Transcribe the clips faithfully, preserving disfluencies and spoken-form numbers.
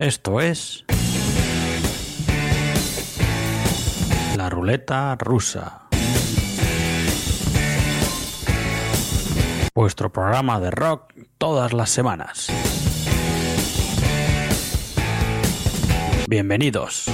Esto es La Ruleta Rusa, vuestro programa de rock todas las semanas. Bienvenidos.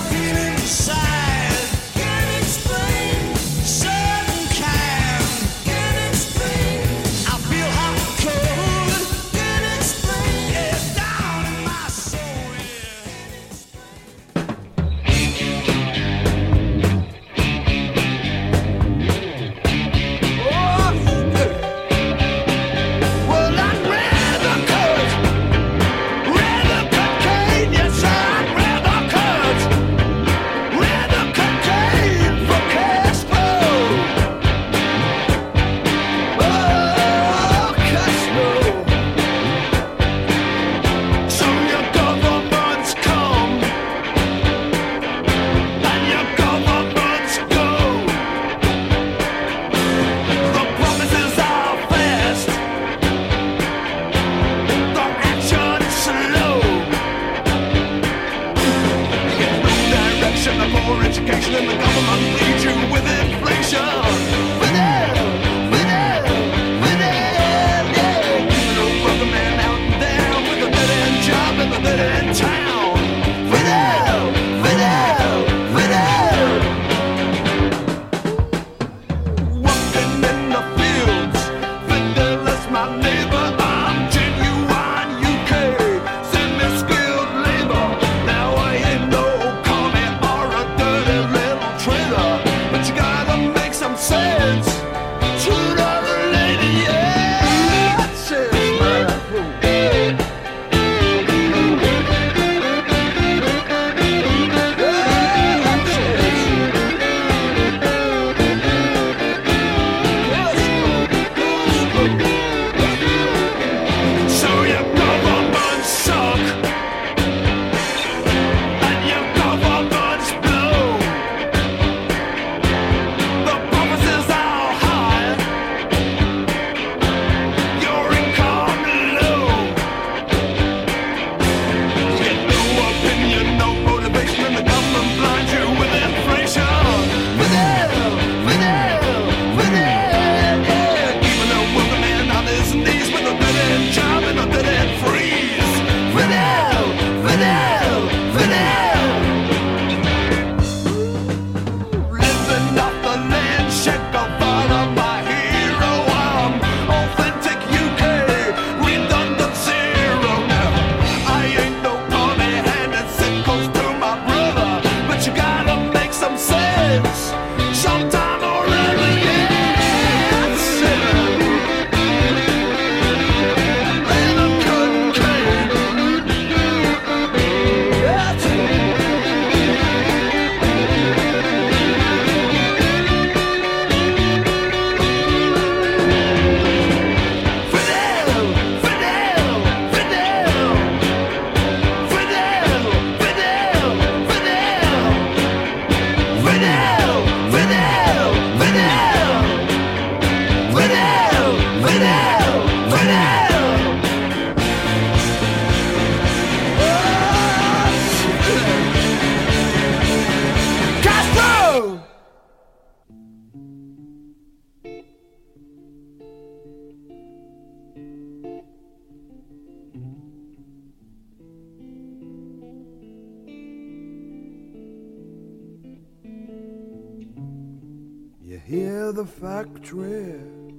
Hear the factory,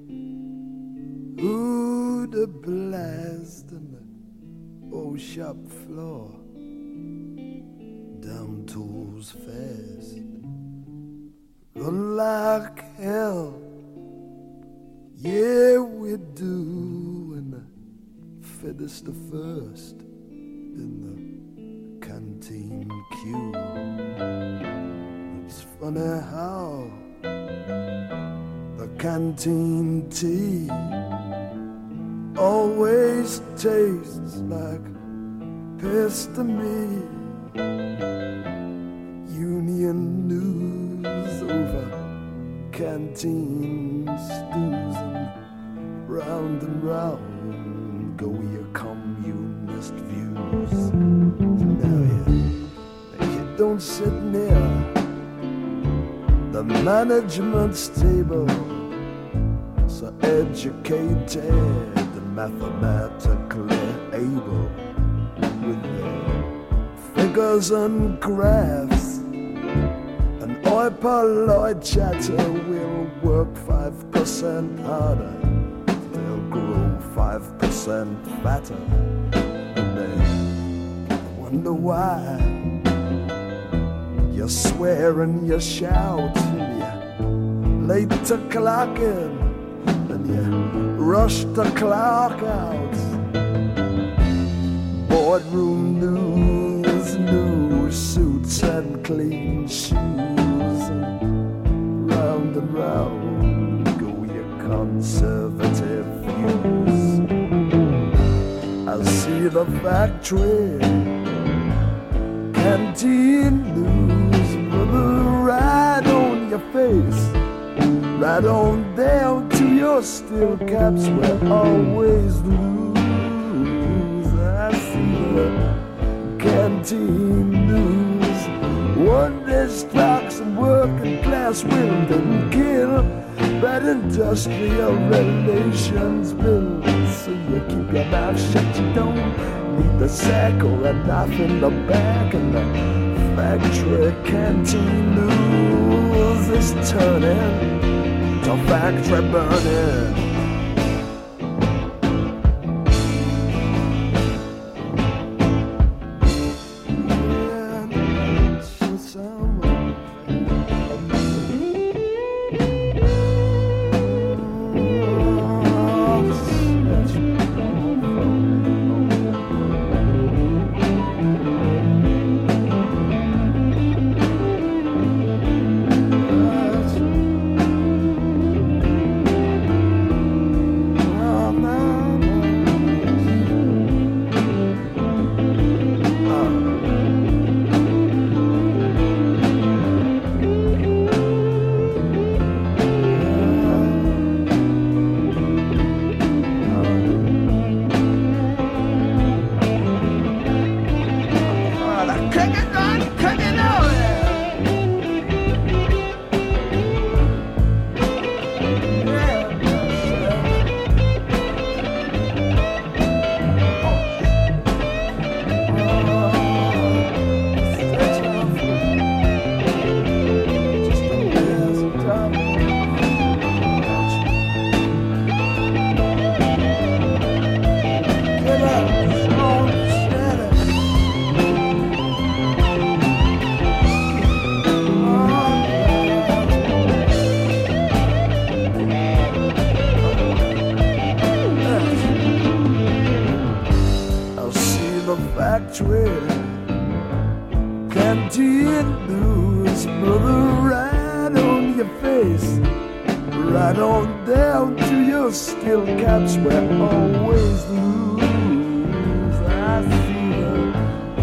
ooh, the blast on the old shop floor. Down tools fast, run like hell. Yeah, we do, and the fittest the first in the canteen queue. It's funny how the canteen tea always tastes like piss to me. Union news over canteen stews, and round and round go your communist views. don't sit near the management's table, so educated and mathematically able, with their figures and graphs and oi polite chatter will work five percent harder, they'll grow five percent fatter, and they wonder why you swear and you shout and you're late to clock in and you rush the clock out. Boardroom news, new suits and clean shoes, and round and round go your conservative views. I see the factory canteen news, right on your face, right on down to your steel caps, we're always lose. I see the canteen news, one day strikes and working class will didn't kill, bad industrial relations bill. So you keep your mouth shut, you don't need the sack or a knife in the back, and the factory canteen news is turning to factory burning. Canteen news, brother, right on your face, right on down to your steel caps, we're always lose. I see the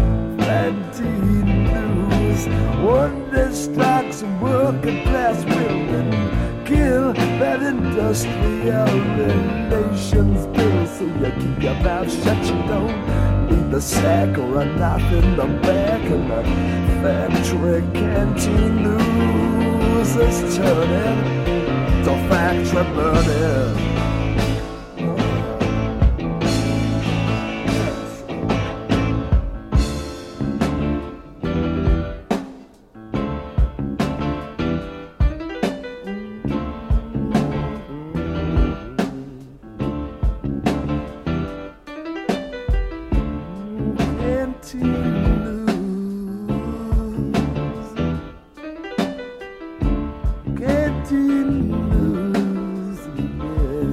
canteen news, one day strikes and working class will kill that industrial relations bill. So you keep your mouth shut, you don't need the sack or a knife in the back, and the factory canteen news is turning to factory burning. Canteen news, yeah.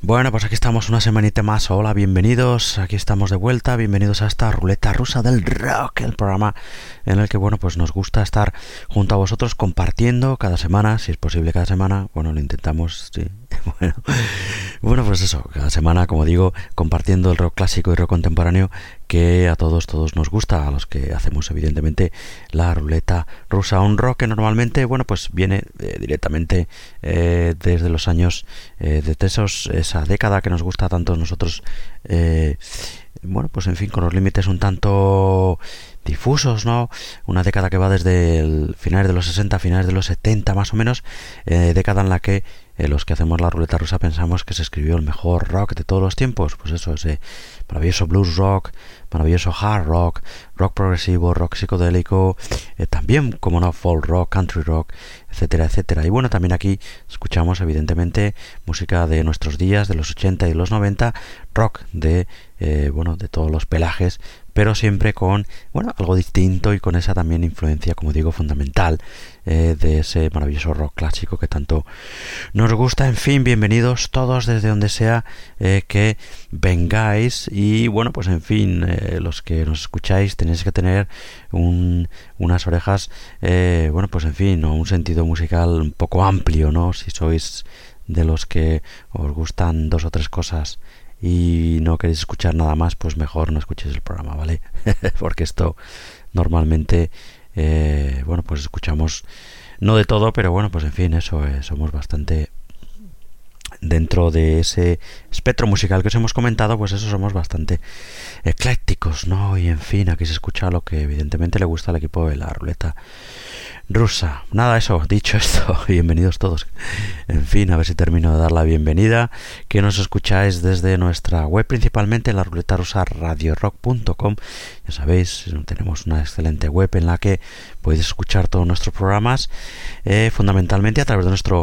Bueno, pues aquí estamos una semanita más. Hola, bienvenidos. Aquí estamos de vuelta. Bienvenidos a esta ruleta rusa del rock, el programa en el que, bueno, pues nos gusta estar junto a vosotros compartiendo cada semana, si es posible cada semana. Bueno, lo intentamos, sí. Bueno, bueno, pues eso, cada semana, como digo, compartiendo el rock clásico y rock contemporáneo que a todos, todos nos gusta, a los que hacemos evidentemente la ruleta rusa. Un rock que normalmente, bueno, pues viene eh, directamente eh, desde los años, eh, desde esos, esa década que nos gusta tanto a nosotros, eh, bueno, pues en fin, con los límites un tanto difusos, ¿no? Una década que va desde el finales de los sesenta, finales de los setenta más o menos, eh, década en la que eh, los que hacemos la ruleta rusa pensamos que se escribió el mejor rock de todos los tiempos. Pues eso, ese maravilloso blues rock, maravilloso hard rock, rock progresivo, rock psicodélico, eh, también, como no, folk rock, country rock, etcétera, etcétera. Y bueno, también aquí escuchamos evidentemente música de nuestros días, de los ochenta y los noventa, rock de, eh, bueno, de todos los pelajes, pero siempre con, bueno, algo distinto y con esa también influencia, como digo, fundamental eh, de ese maravilloso rock clásico que tanto nos gusta. En fin, bienvenidos todos desde donde sea eh, que vengáis. Y bueno, pues en fin, eh, los que nos escucháis tenéis que tener un, unas orejas, eh, bueno, pues en fin, ¿no? Un sentido musical un poco amplio, ¿no? Si sois de los que os gustan dos o tres cosas y no queréis escuchar nada más, pues mejor no escuchéis el programa, ¿vale? Porque esto normalmente, eh, bueno, pues escuchamos no de todo, pero bueno, pues en fin, eso, eh, somos bastante, dentro de ese espectro musical que os hemos comentado, pues eso, somos bastante eclécticos, ¿no? Y en fin, aquí se escucha lo que evidentemente le gusta al equipo de la ruleta rusa. Nada, eso, dicho esto, bienvenidos todos. En fin, a ver si termino de dar la bienvenida. Que nos escucháis desde nuestra web, principalmente la ruleta rusa radio rock punto com. Ya sabéis, tenemos una excelente web en la que podéis escuchar todos nuestros programas, eh, fundamentalmente a través de nuestro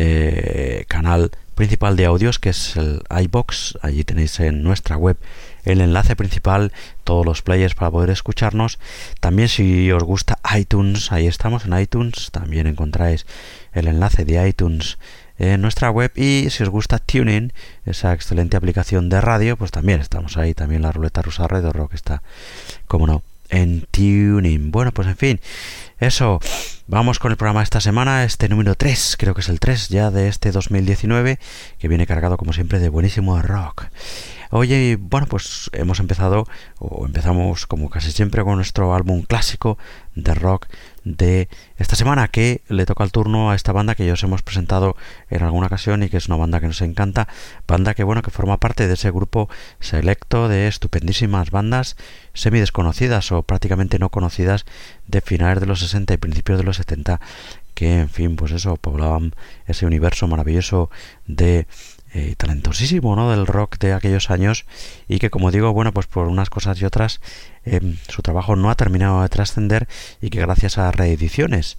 eh, canal principal de audios, que es el iVoox. Allí tenéis en nuestra web el enlace principal, todos los players para poder escucharnos. También, si os gusta iTunes, ahí estamos en iTunes, también encontráis el enlace de iTunes en nuestra web. Y si os gusta TuneIn, esa excelente aplicación de radio, pues también estamos ahí, también la ruleta rusa Radio Rock está, como no, en TuneIn. Bueno, pues en fin, eso, vamos con el programa de esta semana, este número tres, creo que es el tres ya de este dos mil diecinueve, que viene cargado como siempre de buenísimo rock. Oye, bueno, pues hemos empezado, o empezamos como casi siempre, con nuestro álbum clásico de rock de esta semana, que le toca el turno a esta banda que ya os hemos presentado en alguna ocasión y que es una banda que nos encanta, banda que, bueno, que forma parte de ese grupo selecto de estupendísimas bandas semi desconocidas o prácticamente no conocidas de finales de los sesenta y principios de los setenta, que, en fin, pues eso, poblaban ese universo maravilloso de Eh, talentosísimo, ¿no?, del rock de aquellos años, y que, como digo, bueno, pues por unas cosas y otras eh, su trabajo no ha terminado de trascender, y que gracias a reediciones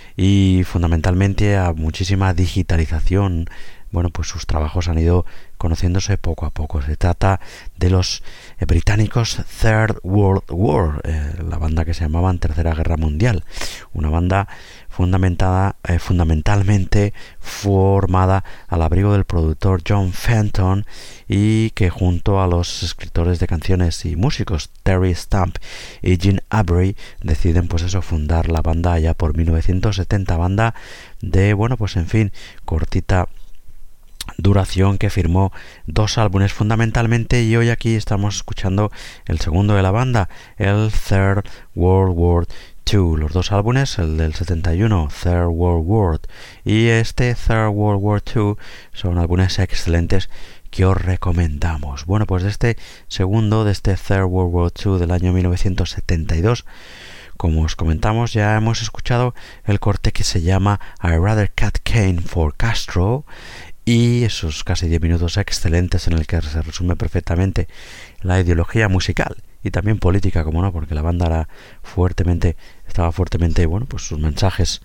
y fundamentalmente a muchísima digitalización, bueno, pues sus trabajos han ido conociéndose poco a poco. Se trata de los eh, británicos Third World War, eh, la banda que se llamaban Tercera Guerra Mundial, una banda fundamentada, eh, fundamentalmente formada al abrigo del productor John Fenton, y que junto a los escritores de canciones y músicos Terry Stump y Gene Avery deciden, pues eso, fundar la banda allá por mil novecientos setenta, banda de, bueno, pues en fin, cortita duración, que firmó dos álbumes fundamentalmente, y hoy aquí estamos escuchando el segundo de la banda, el Third World War dos, los dos álbumes, el del setenta y uno, Third World War, y este Third World War dos, son álbumes excelentes que os recomendamos. Bueno, pues de este segundo, de este Third World War dos del año mil novecientos setenta y dos, como os comentamos, ya hemos escuchado el corte que se llama I Rather Cut Kane for Castro, y esos casi diez minutos excelentes en el que se resume perfectamente la ideología musical y también política, como no, porque la banda era fuertemente, estaba fuertemente, bueno, pues sus mensajes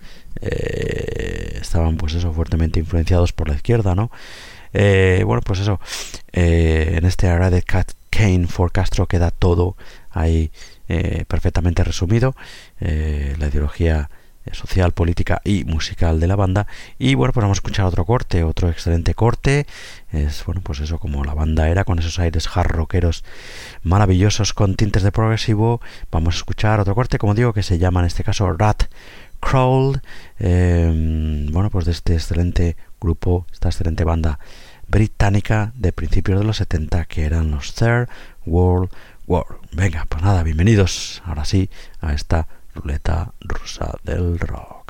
eh, estaban, pues eso, fuertemente influenciados por la izquierda, ¿no? Eh, bueno, pues eso, eh, en este I Rather Cut Kane for Castro queda todo ahí eh, perfectamente resumido, eh, la ideología social, política y musical de la banda. Y bueno, pues vamos a escuchar otro corte, otro excelente corte. Es, bueno, pues eso, como la banda era, con esos aires hard rockeros maravillosos con tintes de progresivo. Vamos a escuchar otro corte, como digo, que se llama en este caso Rat Crawl, eh, bueno, pues de este excelente grupo, esta excelente banda británica de principios de los setenta, que eran los Third World War. Venga, pues nada, bienvenidos ahora sí a esta ruleta rusa del rock.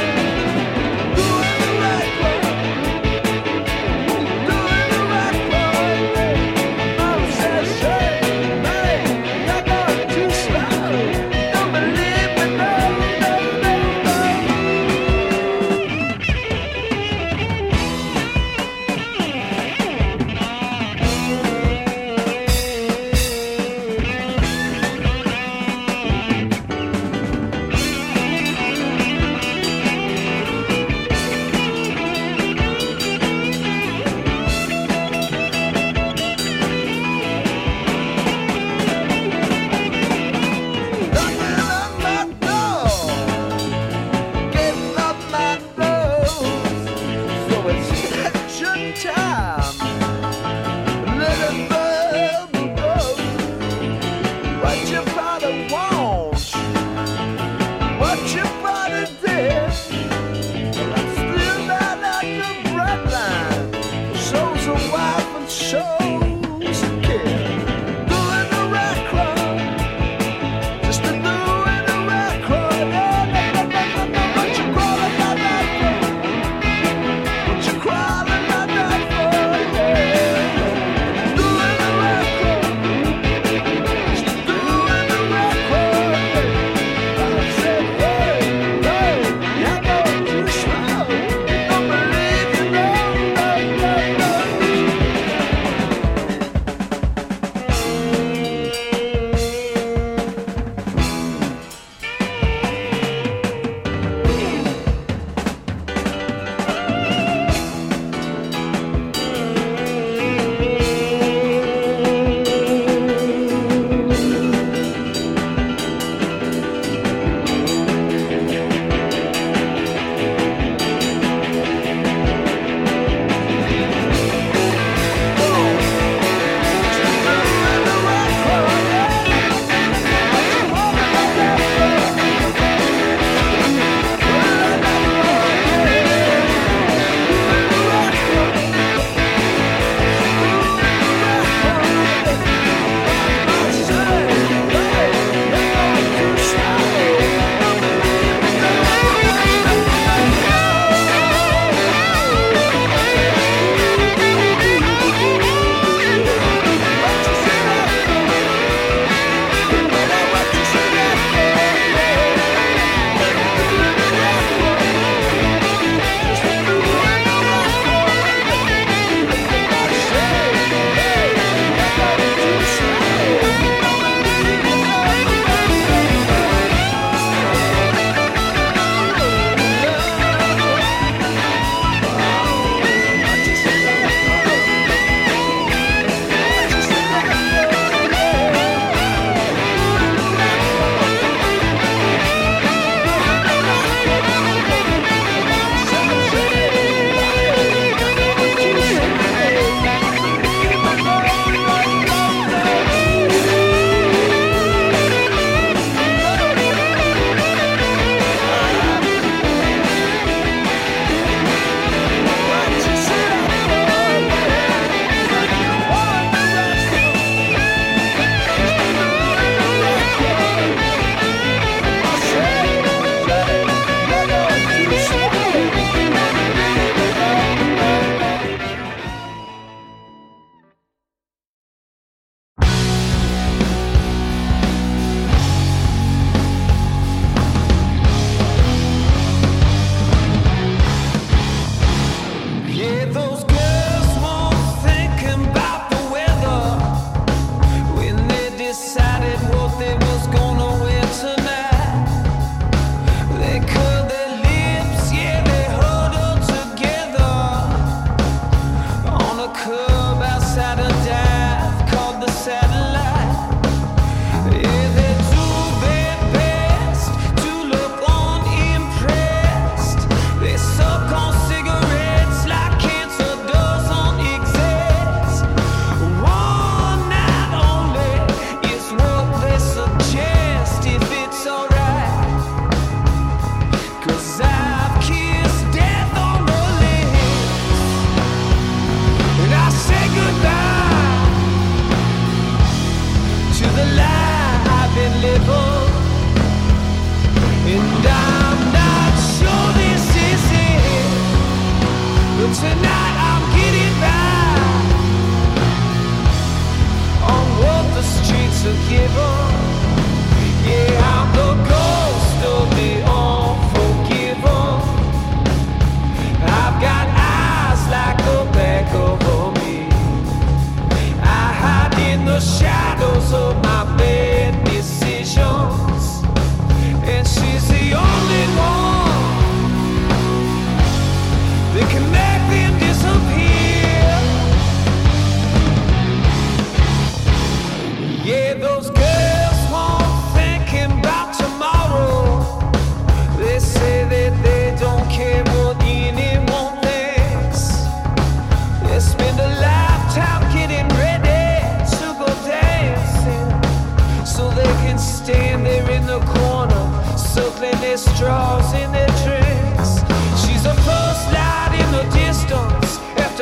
Doing the right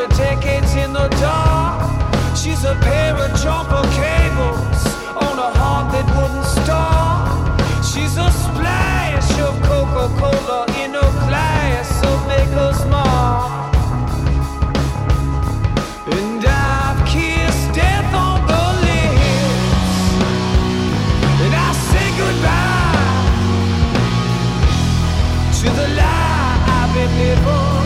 her decades in the dark. She's a pair of jumper cables on a heart that wouldn't stop. She's a splash of Coca-Cola in a glass of Maker's Mark. And I've kissed death on the lips, and I say goodbye to the lie I've been living.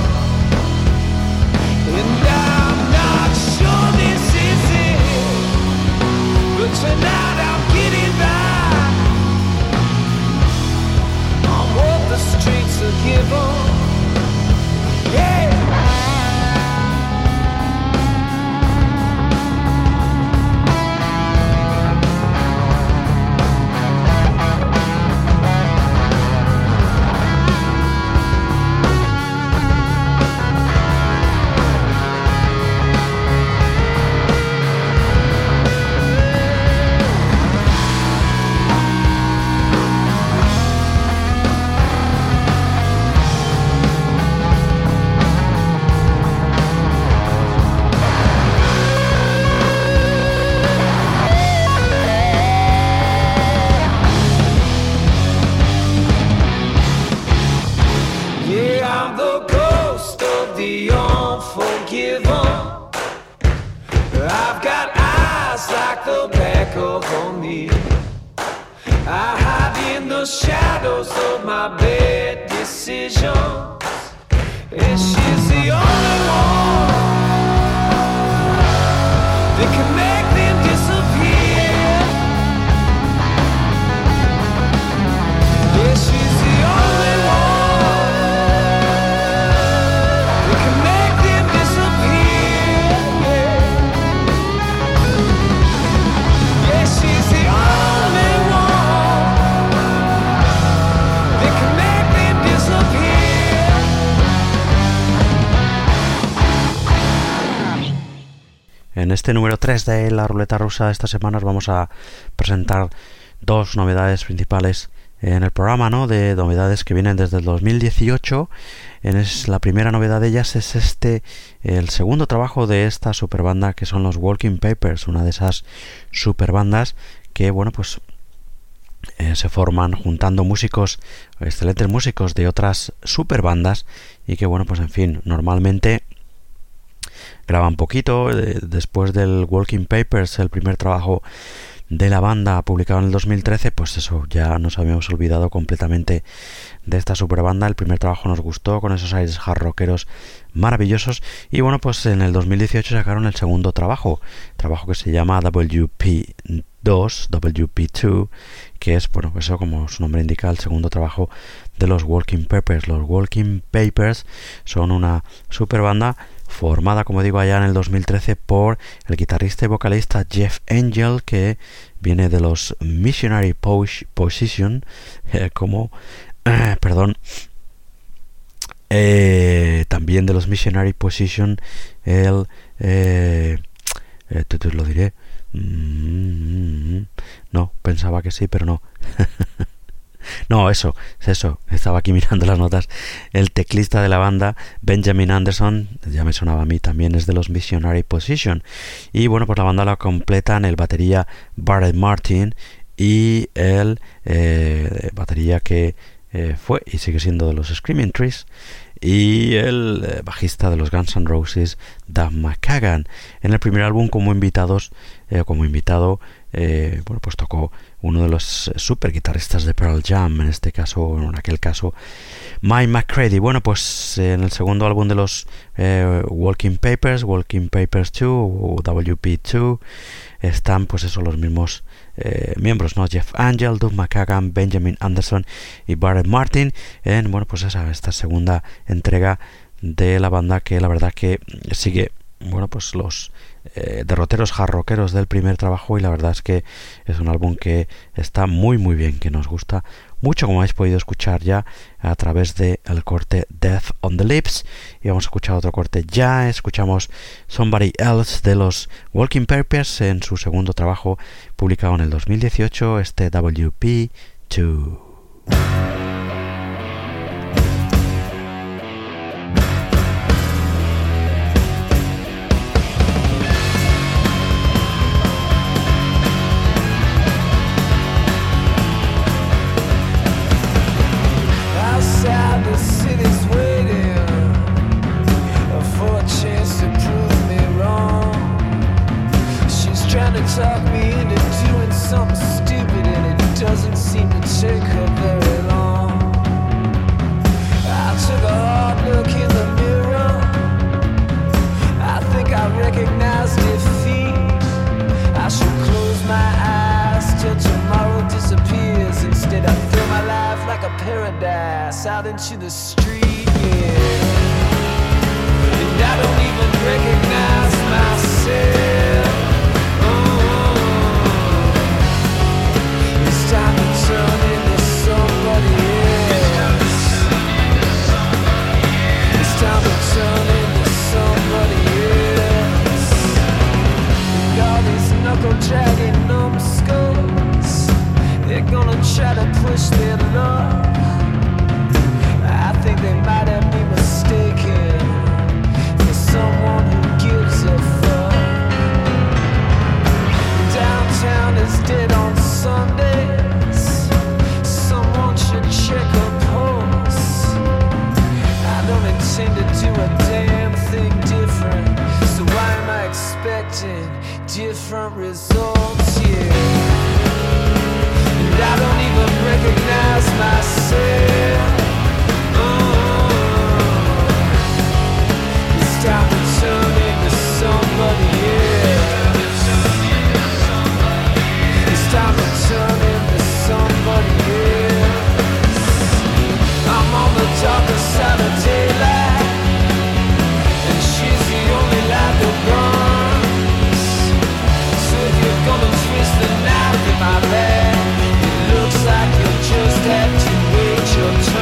And I'm not sure this is it, but tonight I'm getting by on what the streets are giving. Yeah. Shadows of my bad decisions, and she's the only one that can make them disappear. Yeah, she's the only one that can make them disappear. Yeah, yeah, she's the only one. En este número tres de la ruleta rusa esta semana os vamos a presentar dos novedades principales en el programa, ¿no? De novedades que vienen desde el dos mil dieciocho. En es, la primera novedad de ellas es este, el segundo trabajo de esta superbanda que son los Walking Papers, una de esas superbandas que, bueno, pues eh, se forman juntando músicos, excelentes músicos de otras superbandas y que, bueno, pues en fin, normalmente graban poquito. Eh, después del Walking Papers, el primer trabajo de la banda publicado en el dos mil trece, pues eso, ya nos habíamos olvidado completamente de esta superbanda. El primer trabajo nos gustó, con esos aires hard rockeros maravillosos, y bueno, pues en el dos mil dieciocho sacaron el segundo trabajo, trabajo que se llama W P dos, W P dos, que es, bueno, eso como su nombre indica, el segundo trabajo de los Walking Papers. Los Walking Papers son una superbanda formada, como digo, allá en el dos mil trece por el guitarrista y vocalista Jeff Angel, que viene de los Missionary Position, eh, como, eh, perdón, eh, también de los Missionary Position, el, eh, eh, te, te lo diré, mm, no, pensaba que sí, pero no. No, eso, es eso. Estaba aquí mirando las notas. El teclista de la banda, Benjamin Anderson, ya me sonaba a mí, también es de los Missionary Position. Y bueno, pues la banda la completan el batería Barrett Martin y el eh, batería que eh, fue y sigue siendo de los Screaming Trees, y el eh, bajista de los Guns N' Roses, Duff McKagan. En el primer álbum como invitados, eh, como invitado, eh, bueno, pues tocó uno de los super guitarristas de Pearl Jam, en este caso, en aquel caso, Mike McCready. Bueno, pues eh, en el segundo álbum de los eh, Walking Papers, Walking Papers dos o W P dos, están pues eso, los mismos eh, miembros, ¿no? Jeff Angel, Duff McKagan, Benjamin Anderson y Barrett Martin, en, bueno, pues esa, esta segunda entrega de la banda, que la verdad que sigue, bueno, pues los eh, derroteros hard rockeros del primer trabajo, y la verdad es que es un álbum que está muy muy bien, que nos gusta mucho, como habéis podido escuchar ya a través del corte Death on the Lips. Y vamos a escuchar otro corte ya, escuchamos Somebody Else de los Walking Papers en su segundo trabajo publicado en el dos mil dieciocho, este W P dos. talk me into doing something stupid, and it doesn't seem to take her very long. I took a hard look in the mirror. I think I recognize defeat. I should close my eyes till tomorrow disappears. Instead I throw my life like a paradise out into the street, yeah. And I don't even recognize myself. Oh, it's time to turn into somebody else. It's time to turn into somebody else. And all these knuckle-dragging numbskulls, they're gonna try to push their luck. I think they might have been mistaken for someone who gives a fuck. Downtown is dead on Sundays. Someone should check a pulse. I don't intend to do a damn thing different, so why am I expecting different results, yeah? And I don't even recognize myself. Oh, it's time to turn into somebody else. It's time to turn into somebody else. I'm on the darker side of daylight, and she's the only light that burns. So if you're gonna twist the knife in my back, looks like you'll just have to wait your turn.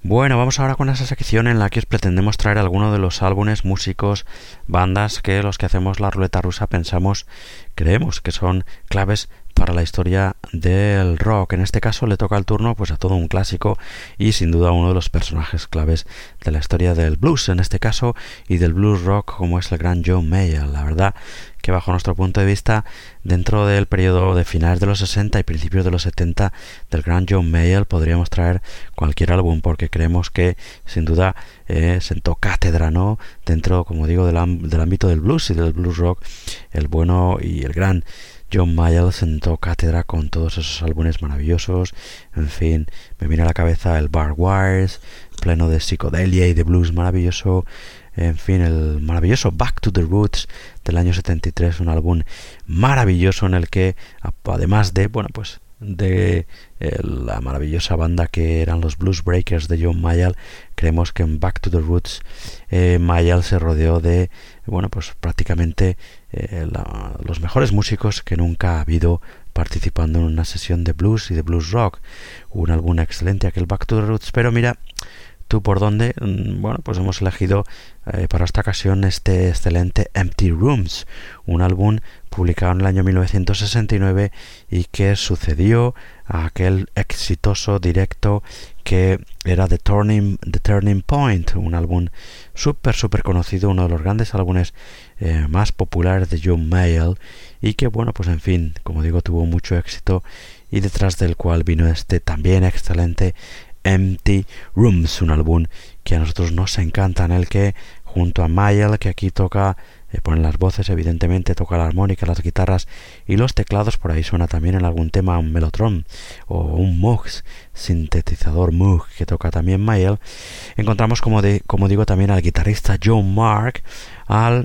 Bueno, vamos ahora con esa sección en la que os pretendemos traer algunos de los álbumes, músicos, bandas que los que hacemos la ruleta rusa pensamos, creemos que son claves para la historia del rock. En este caso le toca el turno pues a todo un clásico y sin duda uno de los personajes claves de la historia del blues en este caso y del blues rock, como es el gran John Mayall. La verdad que bajo nuestro punto de vista, dentro del periodo de finales de los sesenta y principios de los setenta del gran John Mayall podríamos traer cualquier álbum, porque creemos que sin duda eh, sentó cátedra, ¿no?, dentro, como digo, del, del ámbito del blues y del blues rock. El bueno y el gran John Mayall sentó cátedra con todos esos álbumes maravillosos. En fin, me viene a la cabeza el Barbed Wires, pleno de psicodelia y de blues maravilloso. En fin, el maravilloso Back to the Roots del año setenta y tres, un álbum maravilloso en el que, además de, bueno, pues de eh, la maravillosa banda que eran los Blues Breakers de John Mayall, creemos que en Back to the Roots eh, Mayall se rodeó de, bueno, pues prácticamente eh, la, los mejores músicos que nunca ha habido participando en una sesión de blues y de blues rock. Un álbum excelente aquel Back to the Roots, pero mira tú por dónde. Bueno, pues hemos elegido eh, para esta ocasión este excelente Empty Rooms, un álbum publicado en el año mil novecientos sesenta y nueve y que sucedió a aquel exitoso directo que era The Turning, The Turning Point, un álbum súper súper conocido, uno de los grandes álbumes eh, más populares de John Mayall y que, bueno, pues en fin, como digo, tuvo mucho éxito y detrás del cual vino este también excelente Empty Rooms, un álbum que a nosotros nos encanta, en el que junto a Mayall, que aquí toca, eh, pone las voces, evidentemente toca la armónica, las guitarras y los teclados, por ahí suena también en algún tema un Mellotron o un Moog, sintetizador Moog, que toca también Mayall. Encontramos, como, de, como digo, también al guitarrista John Mark, al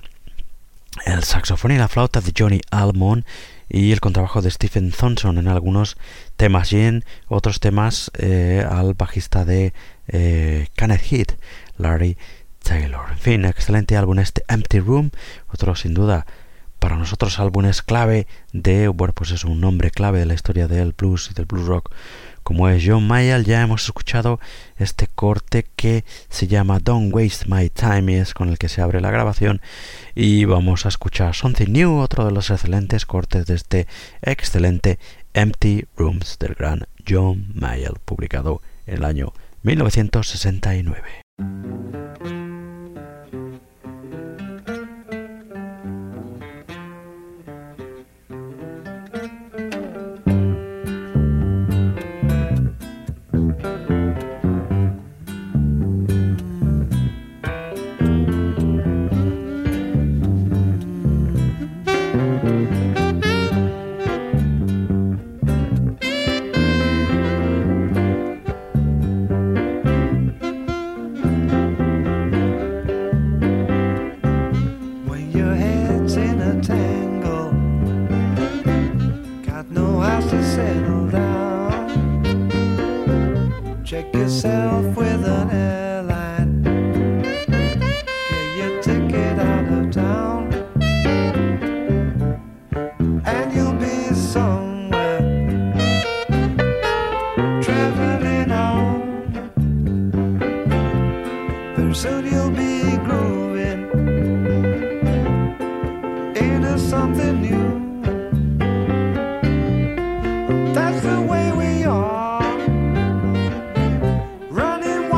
el saxofón y la flauta de Johnny Almond y el contrabajo de Stephen Thompson en algunos temas, y en otros temas eh, al bajista de eh, Kenneth Heat, Larry Taylor. En fin, excelente álbum este Empty Room, otro sin duda para nosotros álbumes clave de, bueno, pues es un nombre clave de la historia del blues y del blues rock, como es John Mayall. Ya hemos escuchado este corte que se llama Don't Waste My Time y es con el que se abre la grabación, y vamos a escuchar Something New, otro de los excelentes cortes de este excelente Empty Rooms del gran John Mayall, publicado en el año mil novecientos sesenta y nueve. Running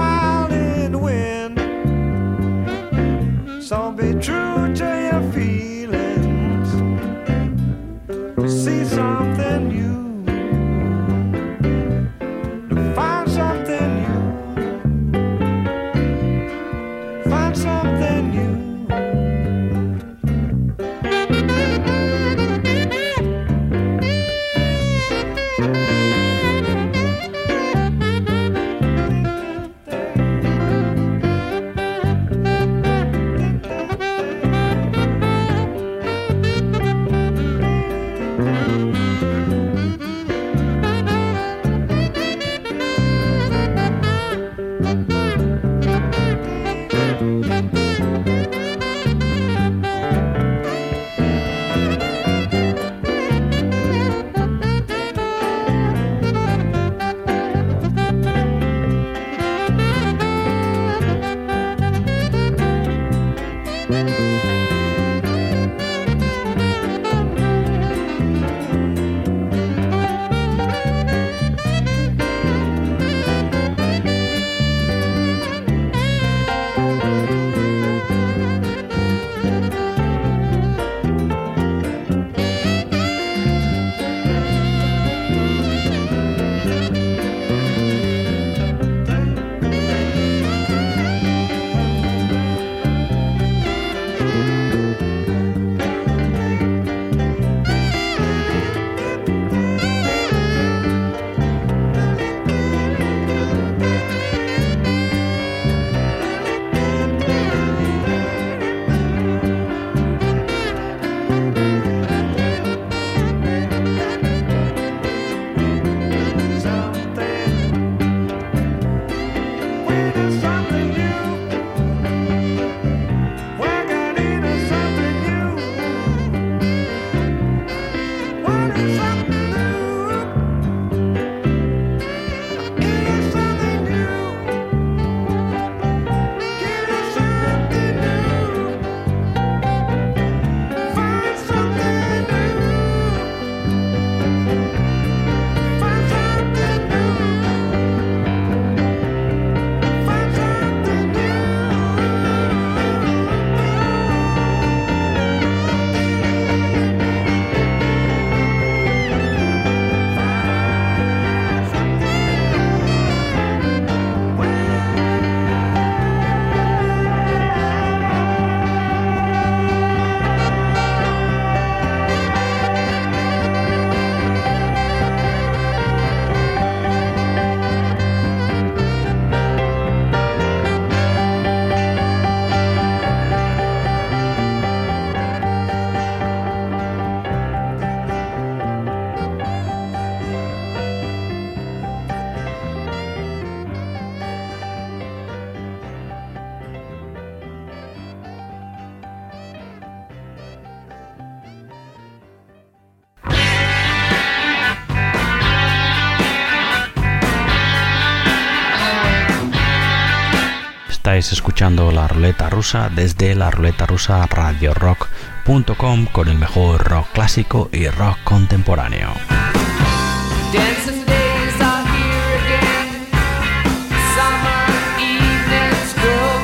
Estáis escuchando La Ruleta Rusa desde la ruleta rusa radio rock punto com con el mejor rock clásico y rock contemporáneo. Dancing days are here again. Summer evenings go.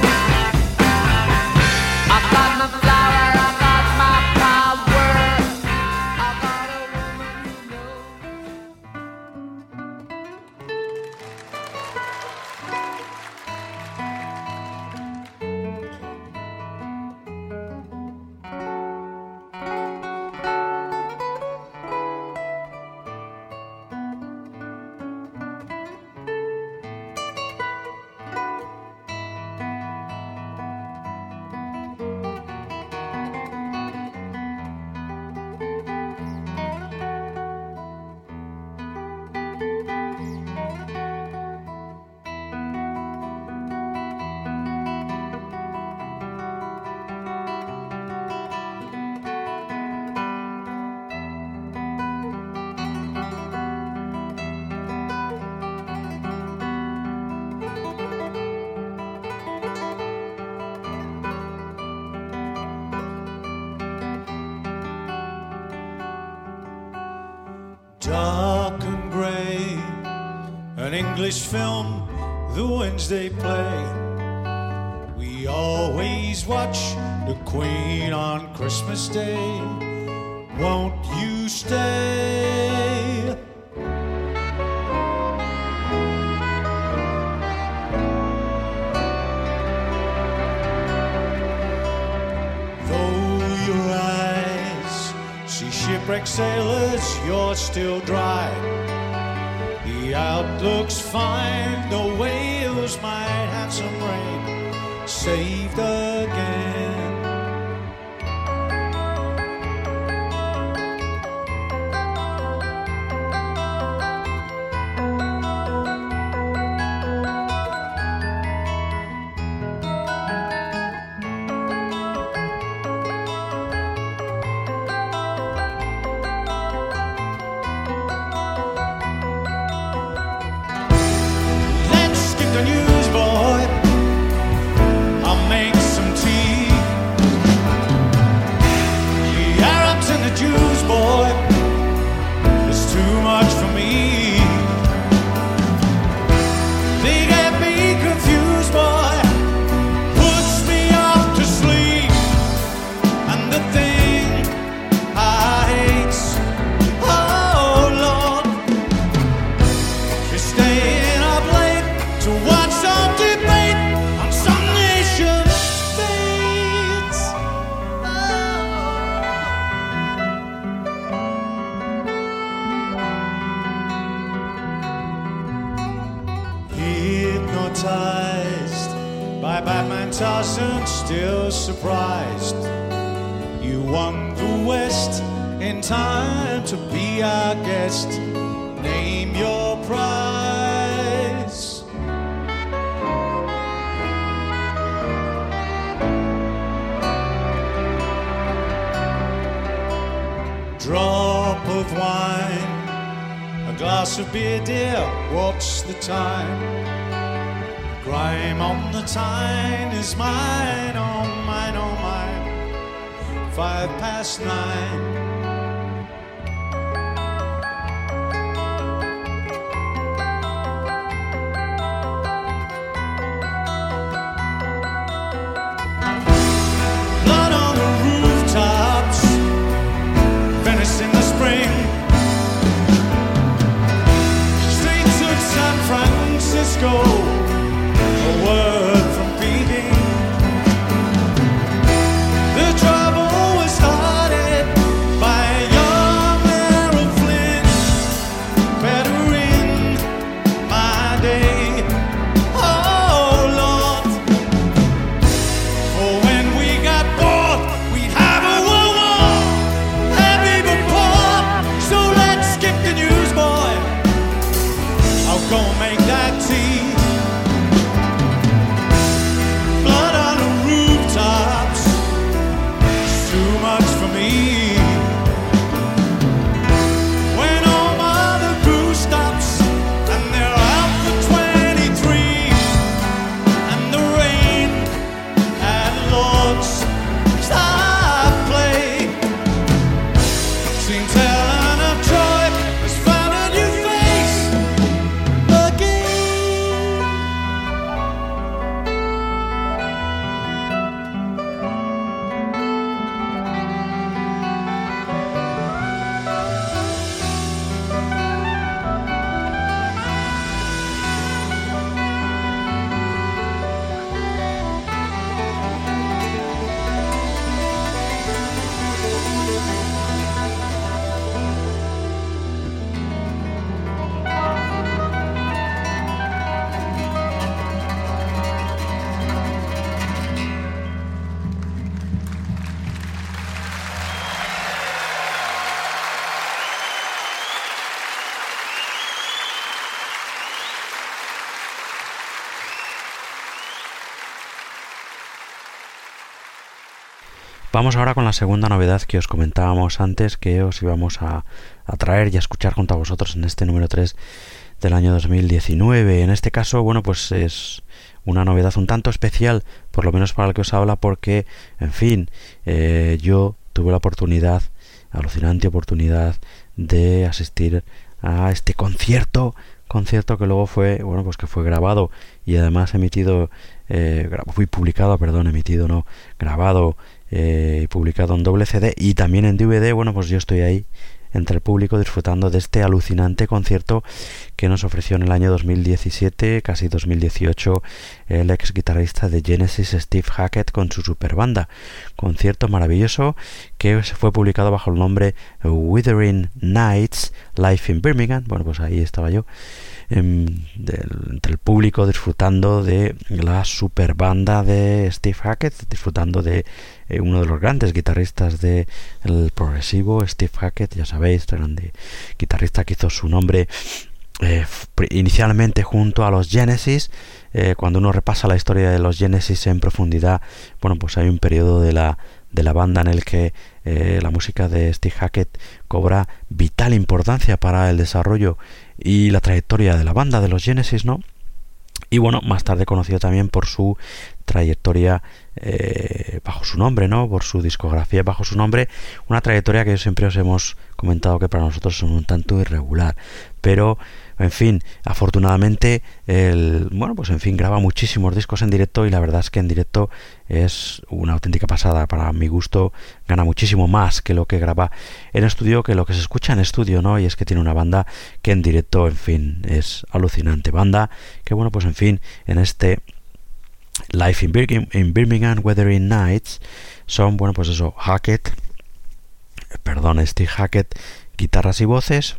I got my flower, I got my power. I got a woman you know. Dark and grey, an English film, the Wednesday play. We always watch the Queen on Christmas Day. Won't you stay? Though your eyes see shipwrecked sailors, you're still dry. The outlook's fine, the whales might have some rain. Saved again. Still surprised you won the West in time to be our guest. Name your prize. Drop of wine, a glass of beer, dear, what's the time? Grime on the Tyne is mine, oh mine, oh mine. Five past nine. Blood on the rooftops, Venice in the spring. Streets of San Francisco. A word from Peking. The trouble was started by a young Errol Flynn, better in my day. Oh Lord, for when we got bored, we'd have a world war, heavy but poor. So let's skip the news, boy. I'll go make that tea. Vamos ahora con la segunda novedad que os comentábamos antes, que os íbamos a, a traer y a escuchar junto a vosotros en este número tres del año dos mil diecinueve. En este caso, bueno, pues es una novedad un tanto especial, por lo menos para el que os habla, porque, en fin, eh, yo tuve la oportunidad, alucinante oportunidad, de asistir a este concierto, concierto que luego fue, bueno, pues que fue grabado y además emitido, eh, fui publicado, perdón, emitido, no, grabado eh, y publicado en doble C D y también en D V D. Bueno, pues yo estoy ahí entre el público disfrutando de este alucinante concierto que nos ofreció en el año dos mil diecisiete, casi dos mil dieciocho, el ex guitarrista de Genesis, Steve Hackett, con su super banda. Concierto maravilloso que fue publicado bajo el nombre Wuthering Nights Live in Birmingham. Bueno, pues ahí estaba yo en, del, entre el público disfrutando de la super banda de Steve Hackett, disfrutando de eh, uno de los grandes guitarristas del progresivo, Steve Hackett, ya sabéis, grande guitarrista que hizo su nombre eh, inicialmente junto a los Genesis. Eh, cuando uno repasa la historia de los Genesis en profundidad, bueno, pues hay un periodo de la de la banda en el que eh, la música de Steve Hackett cobra vital importancia para el desarrollo y la trayectoria de la banda de los Genesis, ¿no? Y bueno, más tarde conocido también por su trayectoria eh, bajo su nombre, ¿no? Por su discografía bajo su nombre, una trayectoria que siempre os hemos comentado que para nosotros es un tanto irregular, pero en fin, afortunadamente el, bueno, pues en fin, graba muchísimos discos en directo y la verdad es que en directo es una auténtica pasada. Para mi gusto gana muchísimo más que lo que graba en estudio, que lo que se escucha en estudio, ¿no? Y es que tiene una banda que en directo, en fin, es alucinante. Banda que, bueno, pues en fin, en este Live in Birmingham, in Birmingham Wuthering Nights son, bueno, pues eso, Hackett, perdón, Steve Hackett, guitarras y voces,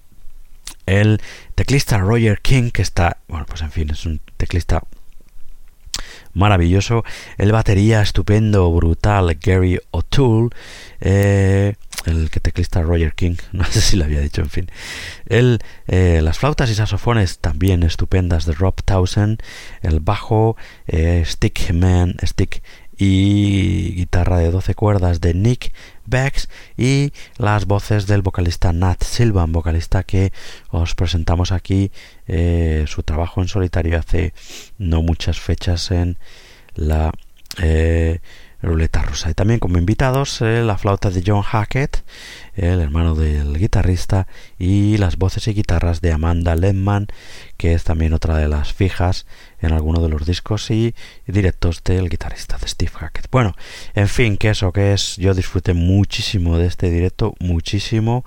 el teclista Roger King, que está, bueno, pues en fin, es un teclista maravilloso, el batería estupendo, brutal, Gary O'Toole, eh, el que teclista Roger King, no sé si lo había dicho, en fin, el, eh, las flautas y saxofones también estupendas de Rob Townsend, el bajo, eh, Stickman, Stick y guitarra de doce cuerdas de Nick Becks y las voces del vocalista Nat Silvan, vocalista que os presentamos aquí eh, su trabajo en solitario hace no muchas fechas en la eh, Ruleta Rusa. Y también como invitados eh, la flauta de John Hackett, el hermano del guitarrista, y las voces y guitarras de Amanda Lemman, que es también otra de las fijas en alguno de los discos y directos del guitarrista de Steve Hackett. Bueno, en fin, que eso que es, yo disfruté muchísimo de este directo, muchísimo,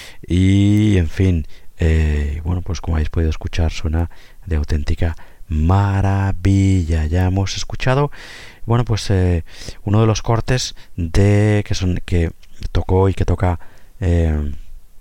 y en fin, eh, bueno, pues como habéis podido escuchar, suena de auténtica maravilla. Ya hemos escuchado, bueno, pues eh, uno de los cortes de que son que tocó y que toca eh,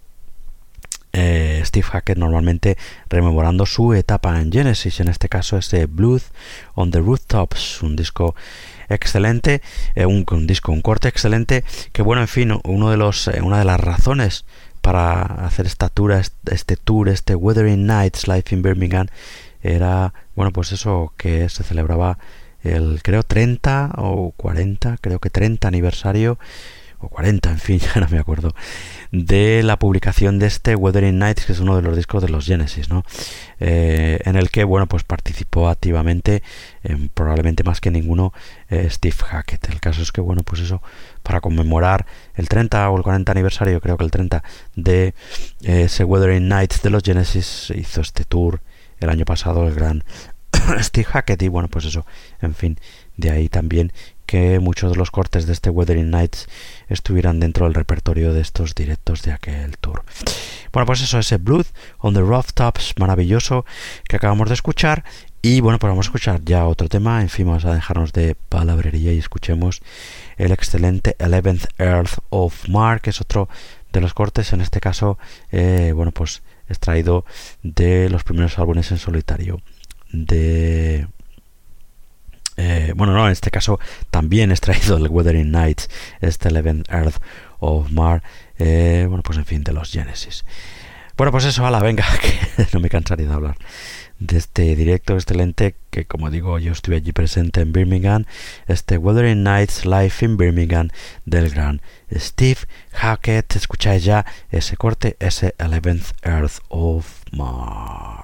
eh, Steve Hackett, normalmente rememorando su etapa en Genesis. En este caso es eh, Blues on the Rooftops, un disco excelente, eh, un, un disco, un corte excelente, que bueno, en fin, uno de los, eh, una de las razones para hacer esta tour, este tour, este Wuthering Nights Live in Birmingham, era, bueno, pues eso, que se celebraba el, creo, treinta o cuarenta, creo que treinta aniversario, o cuarenta, en fin, ya no me acuerdo, de la publicación de este Wuthering Nights, que es uno de los discos de los Genesis, ¿no? Eh, en el que, bueno, pues participó activamente, eh, probablemente más que ninguno, eh, Steve Hackett. El caso es que, bueno, pues eso, para conmemorar el treinta o el cuarenta aniversario, creo que el treinta, de eh, ese Wuthering Nights de los Genesis, hizo este tour el año pasado el gran Steve Hackett. Y bueno, pues eso, en fin, de ahí también que muchos de los cortes de este Wuthering Nights estuvieran dentro del repertorio de estos directos de aquel tour. Bueno, pues eso, ese Blues on the Rooftops maravilloso que acabamos de escuchar. Y bueno, pues vamos a escuchar ya otro tema. En fin, vamos a dejarnos de palabrería y escuchemos el excelente Eleventh Earth of Mars, que es otro de los cortes, en este caso, eh, bueno, pues extraído de los primeros álbumes en solitario de... Eh, bueno, no, en este caso también extraído del Wuthering Nights, este Eleventh Earth of Mars, eh, bueno, pues en fin, de los Genesis. Bueno, pues eso, ala, venga, que no me cansaré de hablar de este directo excelente que, como digo, yo estuve allí presente en Birmingham, este Wuthering Nights Live in Birmingham del gran Steve Hackett. Escucháis ya ese corte, ese eleventh Earth of Mars.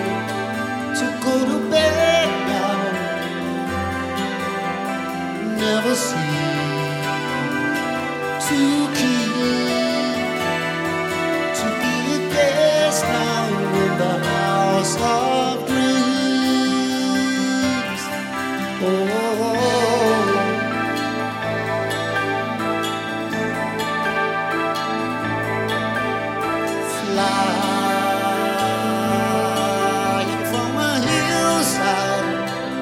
Time to go to bed now. to keep, to be a guest now in the house of dreams. Oh, flying from a hillside,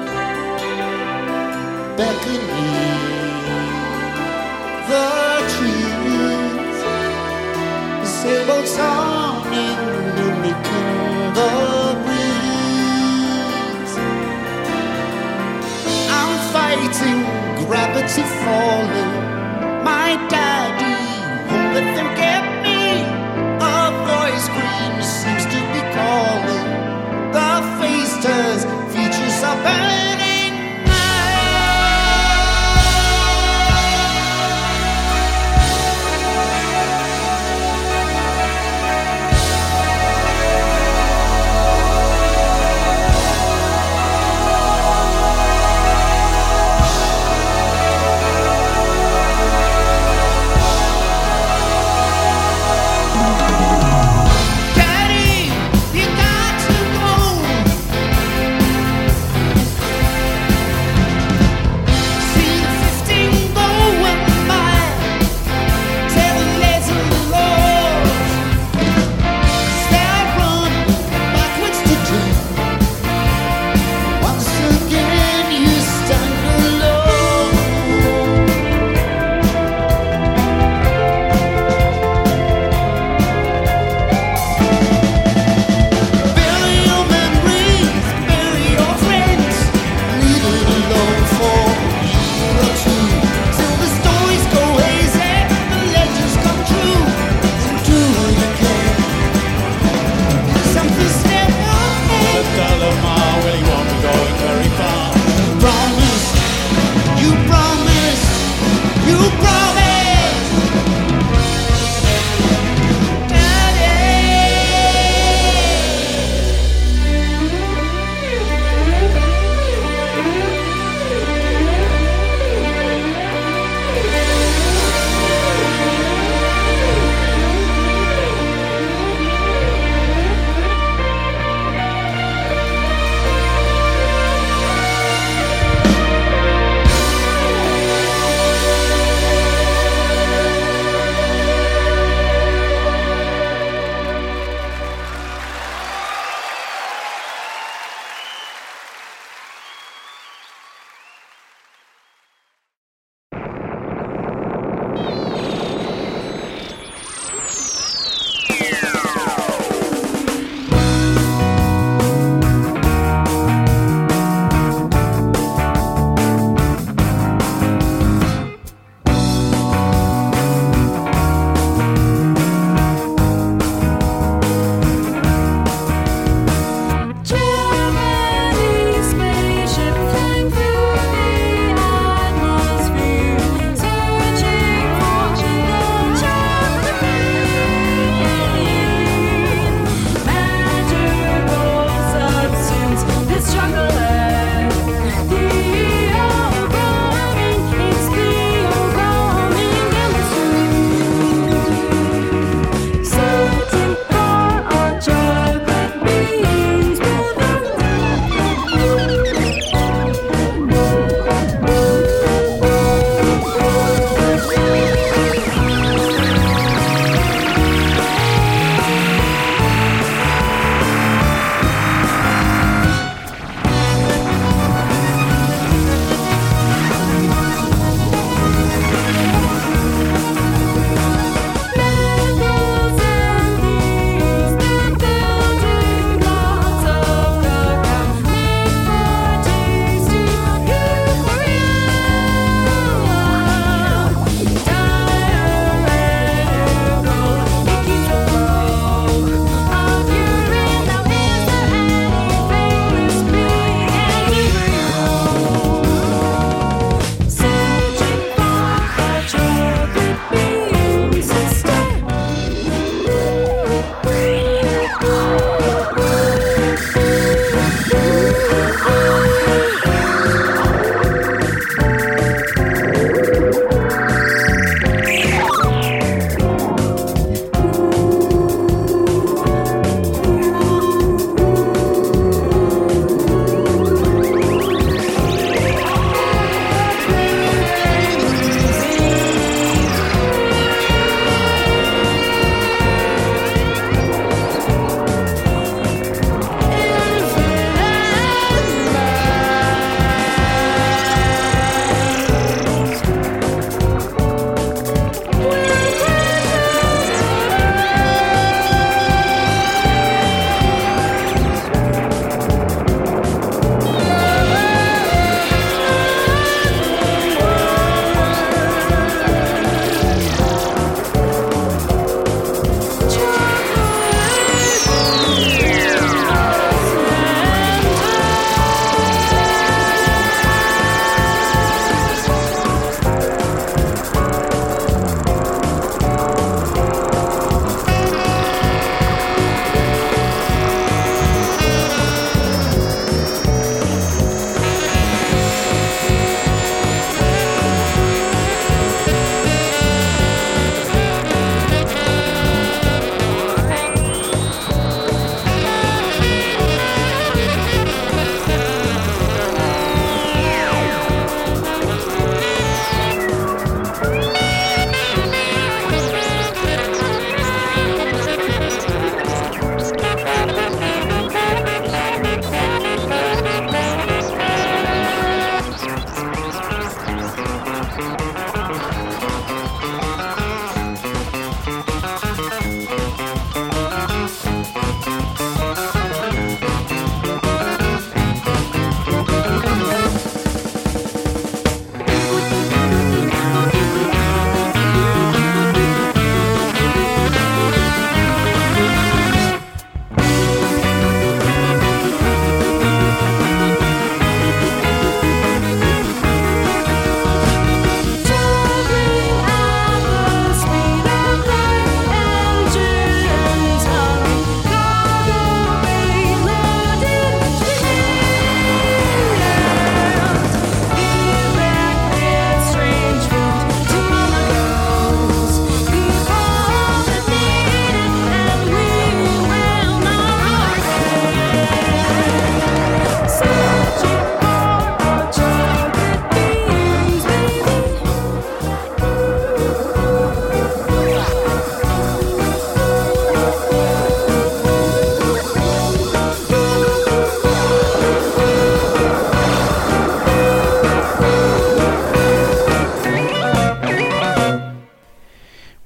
beckoning the trees, the sailboats sounding, mimicking the breeze. I'm fighting gravity falling, my daddy won't let them get me. A voice scream seems to be calling, the face turns, features are burning. Daddy, you got to go.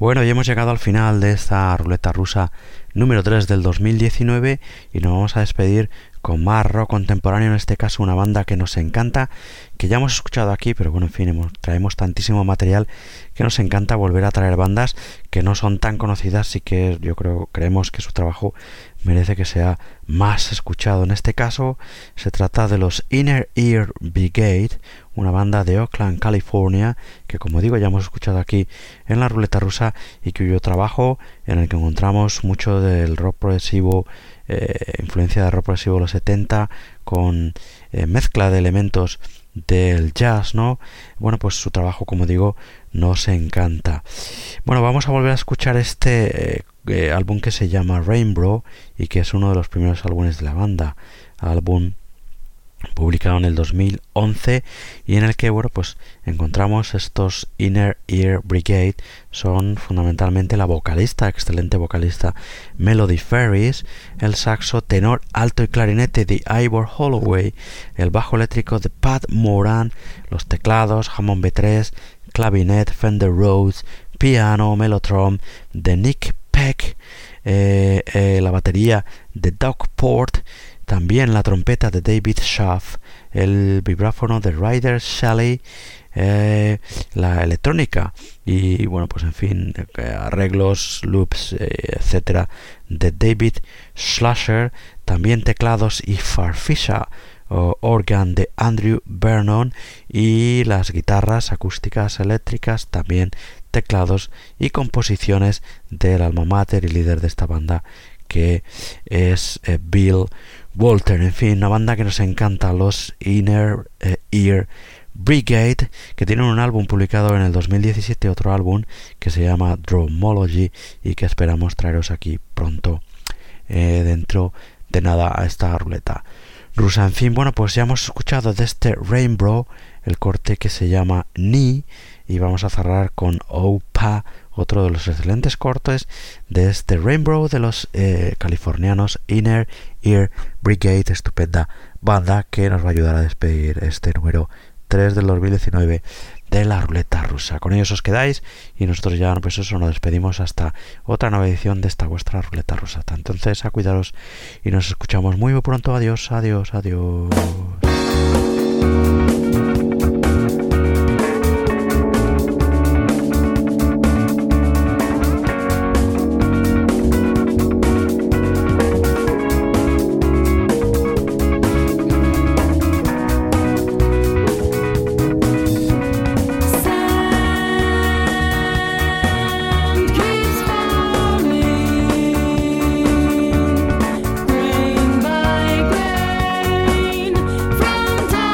Bueno, ya hemos llegado al final de esta ruleta rusa número tres del dos mil diecinueve y nos vamos a despedir con más rock contemporáneo, en este caso una banda que nos encanta, que ya hemos escuchado aquí, pero bueno, en fin, hemos, traemos tantísimo material que nos encanta volver a traer bandas que no son tan conocidas y que yo creo, creemos que su trabajo merece que sea más escuchado. En este caso se trata de los Inner Ear Brigade, una banda de Oakland, California, que como digo ya hemos escuchado aquí en la ruleta rusa y cuyo trabajo, en el que encontramos mucho del rock progresivo, eh, influencia de rock progresivo de los setenta, con eh, mezcla de elementos del jazz, ¿no? Bueno, pues su trabajo, como digo, nos encanta. Bueno, vamos a volver a escuchar este eh, eh, álbum que se llama Rainbow y que es uno de los primeros álbumes de la banda, álbum publicado en el dos mil once y en el que, bueno, pues encontramos estos Inner Ear Brigade. Son fundamentalmente la vocalista, excelente vocalista Melody Ferris, el saxo, tenor, alto y clarinete de Ivor Holloway, el bajo eléctrico de Pat Moran, los teclados Hammond B tres, clavinet Fender Rhodes, piano, Mellotron de Nick Peck, eh, eh, la batería de Doug Port, también la trompeta de David Schaff, el vibráfono de Ryder Shelley, eh, la electrónica y bueno, pues en fin, eh, arreglos, loops, eh, etcétera, de David Schlasher, también teclados y Farfisa, o organ de Andrew Vernon y las guitarras acústicas eléctricas, también teclados y composiciones del alma mater y líder de esta banda, que es eh, Bill Walter. En fin, una banda que nos encanta, los Inner eh, Ear Brigade, que tienen un álbum publicado en el dos mil diecisiete, otro álbum que se llama Dromology y que esperamos traeros aquí pronto, eh, dentro de nada, a esta ruleta rusa. En fin, bueno, pues ya hemos escuchado de este Rainbow el corte que se llama Knee y vamos a cerrar con Opa, otro de los excelentes cortes de este Rainbow de los eh, californianos Inner Ear Brigade, estupenda banda que nos va a ayudar a despedir este número tres del dos mil diecinueve de la ruleta rusa. Con ellos os quedáis y nosotros ya, pues eso, nos despedimos hasta otra nueva edición de esta vuestra ruleta rusa. Entonces, a cuidaros y nos escuchamos muy, muy pronto. Adiós, adiós, adiós. Grain by grain, from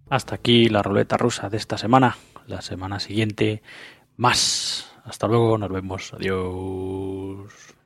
Hasta aquí la ruleta rusa de esta semana. La semana siguiente, más. Hasta luego, nos vemos. Adiós.